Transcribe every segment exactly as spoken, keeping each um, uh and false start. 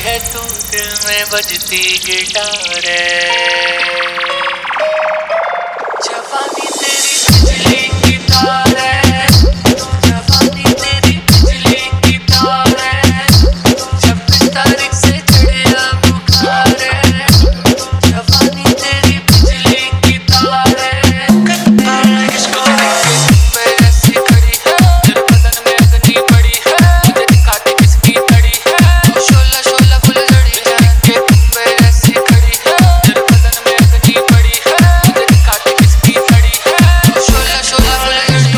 है तू दिल में बजती गिटार है। जवानी तेरी बिजली की तार है, जवानी तेरी बिजली की तार है। छब्बीस तारीख से चढ़िया बुखार है, जवानी तेरी बिजली की तार है। किसको मैं ऐसी खड़ी है, दिल बदन में अग्नि बड़ी है, तुझे दिखाती किसकी तड़ी है। शोला शोला फुल झड़ी जाएंगे, मैं ऐसी खड़ी है, दिल बदन में अग्नि बड़ी है, तुझे दिखाती किसकी तड़ी है। शोला शोला फुल झड़ी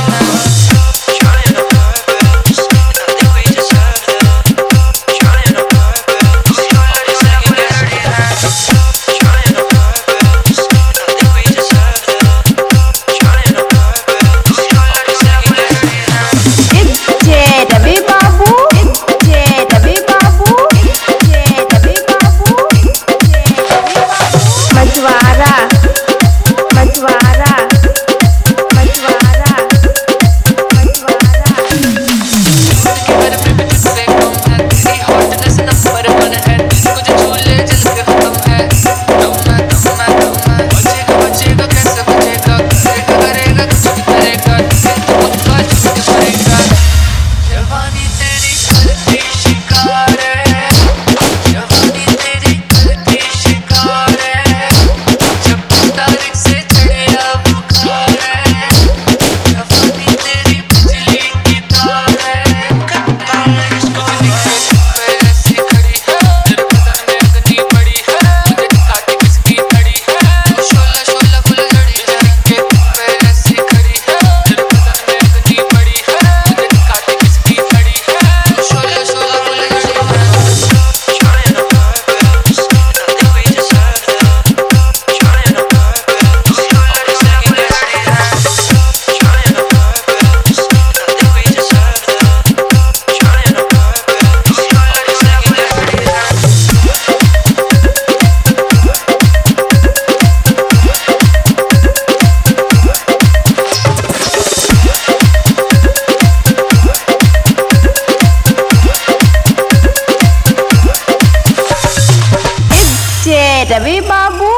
रवि बाबू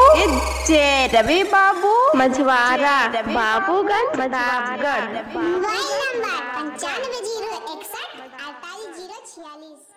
रवि बाबू मझवारा बाबूगंज प्रतापगढ़। मोबाइल नंबर पंचानवे जीरो इकसठ अड़तालीस जीरो छियालीस।